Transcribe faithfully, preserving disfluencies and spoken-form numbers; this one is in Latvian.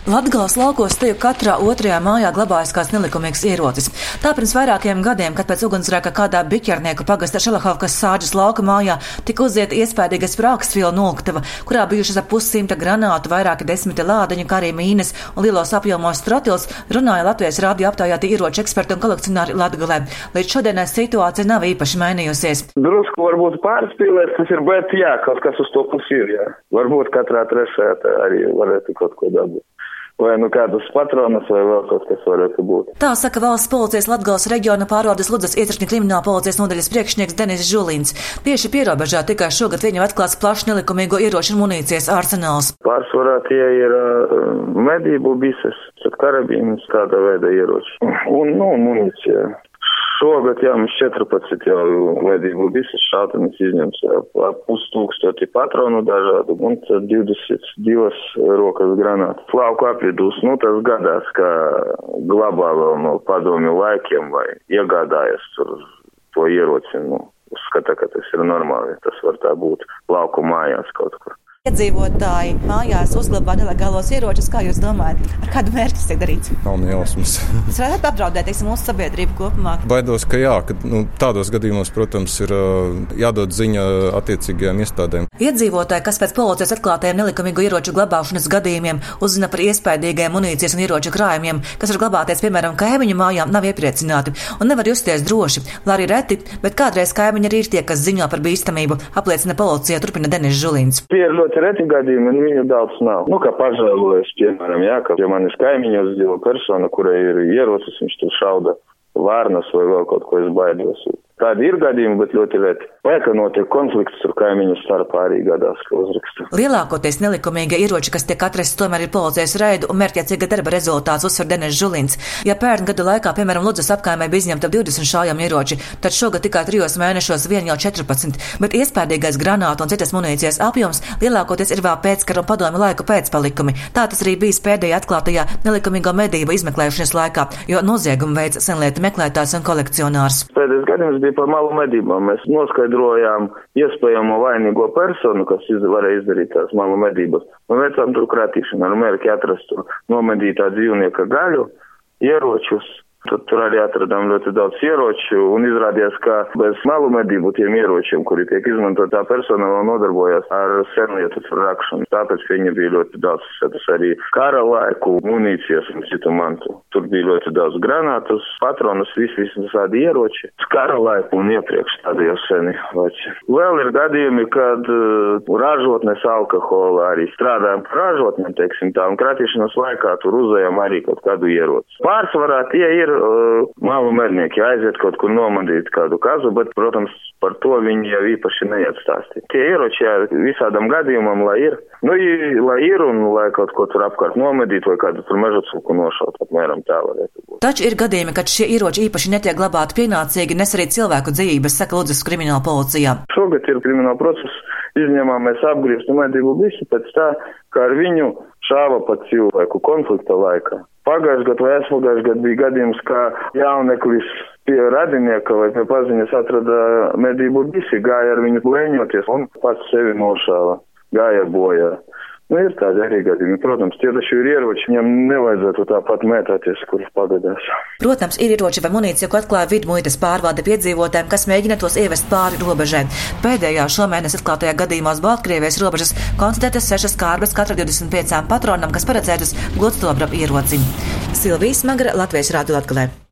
Latgales laukos te jau katrā otrajā mājā glabājas kāds nelikumīgs ierocis. Tā pirms vairākiem gadiem, kad pēc ugunsgrēka kādā Biķernieku pagasta Šelahovkas sāģes lauka mājā tika uzlieta iespējīga sprākstvielu noliktava, kurā bijušas ap pussimta granātu, vairāki desmiti lādiņu, kā arī mīnas un lielos apjomos trotils, runāja Latvijas radio aptaujāti ieroču eksperti un kolekcionāri Latgalē. Līdz šodienai situācija nav īpaši mainījusies. Drusku varbūt pārspīlēts, tas ir, bet jā, kaut kas uz to pusi ir, jā. Varbūt katrā trešajā tā arī varētu kaut ko dabūt. Vai nu kādus patronus, vai vēl kaut kas varētu būt. Tā saka valsts policijas Latgales reģiona pārvaldes Ludzas ieceršņa krimināla policijas nodaļas priekšnieks Denis Žulīns. Tieši pierobežā tikai šogad viņam atklāts plašs nelikumīgo ieroču un munīcijas arsenāls. Pārsvarā tie ir uh, medību bises, tad karabīnas, tāda veida ieroči. Un, nu, munīcija. Šogad jā, mums četrpadsmit jau medību bises šātenes izņems ap pustūkstoti patronu dažādu un tad divdesmit divas rokas granātas. Lauku apvidus, nu tas gadās, ka glabā vēl no padomju laikiem vai iegādājas tur to ieroci, nu, uzskata, ka tas ir normāli, tas var tā būt lauku mājās kaut kur. Iedzīvotāji mājās uzglabā nelegālos ieročus, kā jūs domājat, ar kādu mērķi tas tiek darīts? Nav ne jausmas. Tas varētu apdraudēt, teiksim, mūsu sabiedrību kopumā. Baidos, ka jā, ka nu, tādos gadījumos, protams, ir jādod ziņa attiecīgajām iestādēm. Iedzīvotāji, kas pēc policijas atklātajiem nelikumīgu ieroču glabāšanas gadījumiem uzzina par iespējīgajiem munīcijas un ieroču krājumiem, kas var glabāties, piemēram, kaimiņu mājām, nav iepriecināti un nevar justies droši, lai arī reti, bet kādreiz kaimiņi arī ir tie, kas ziņo par bīstamību, apliecina policija, turpina Denis Žulīns. Reti gadījumi, un viņu daudz nav. Nu, kā pažēlojas, piemēram, jā, ka ja manis kaimiņos dzīvo persona, kurai ir ierocis, viņš tur šauda vārnas vai vēl kaut ko es baidos. Tādi ir gadījumi, bet ļoti reti. Vai, ka notiek konflikts ar kaimiņu starpā arī gadās, ka uzraksta. Lielākoties nelikumīgie ieroči, kas tiek atrasti, tomēr ir policijas reidu un mērķiecīga darba rezultāts, uzsver Denis Žulīns. Ja pērn gada laikā, piemēram, Ludzas apkaimē bija izņemta divdesmit šaujami ieroči, tad šogad tikai trijos mēnešos vien jau četrpadsmit, bet iespējīgais granātu un citas munīcijas apjoms lielākoties ir vēl pēckara un padomju laiku pēcpalikumi. Tā tas arī bijis pēdējā atklātajā nelikumīgo medību izmeklēšanas laikā, jo noziegumu veids senlietu meklētājs un kolekcionārs. Pēdējais gadījums bija par malu medībām. Mēs noskaidrojām iespējamo vainīgo personu, kas iz, varēja izdarīt tās malu medības. Un veicām tur krātīšanu ar mērķi atrast tur nomedītā dzīvnieka gaļu, ieročus. Tad tur arī atradām ļoti daudz ieroču un izrādījās, ka bez malu medību tiem ieročiem, kuri tiek izmantot, tā persona vēl nodarbojas ar senlietu rakšanu. Tāpēc viņa bija ļoti daudz, tas arī kara laiku, munīcijas un citu mantu. Tur bija ļoti daudz granātus, patronus, visi, visi visādi ieroči. Kara laiku un iepriekš tādi jau seni vaci. Vēl ir gadījumi, kad uh, ražotnes alkohola arī strādājam par ražotnēm, teiksim tā, un kratīšanas laikā tur uzējām arī kaut kādu ieroci. Pārsvarā tie ir malu mednieki aiziet kaut kur nomandīt kādu kazu, bet, protams, par to viņi jau īpaši neiet stāstīt. Tie ieroči jā, visādam gadījumam, lai ir, nu, lai ir un lai kaut ko tur apkārt nomedīt vai kādu tur meža cūku nošaut, apmēram tā varētu būt. Taču ir gadījumi, kad šie ieroči īpaši netiek glabāti pienācīgi, nes arī cilvēku dzīvības, saka Ludzas krimināla policijā. Šogad ir krimināla process, izņemām mēs apgrieztu medību bisi pēc tā, ka ar viņu šāva pat cilvēku konflikta laikā. Pagājušajā gadā vai aizpagājušajā gadā bija gadījums, kā jauneklis pie radinieka vai pie paziņas atrada medību bisi, gāja ar viņu lēņoties un pats sevi nošāva, gāja bojā. Nu, ir tādi arī gadījumi. Protams, tie taču ir ieroči, viņam nevajadzētu tāpat mētāties, kurš pagadās. Protams, ir ieroči vai munīcija, ko atklāja vidmuitas pārvalde piedzīvotājiem, kas mēģina tos ievest pāri robežai. Pēdējā šomēnes atklātajā gadījumā uz Baltkrievijas robežas konstatētas sešas kārbas katra divdesmit piecām patronam, kas paredzētas gludstobra ierocim. Silvija Smagra, Latvijas radio Latgalē.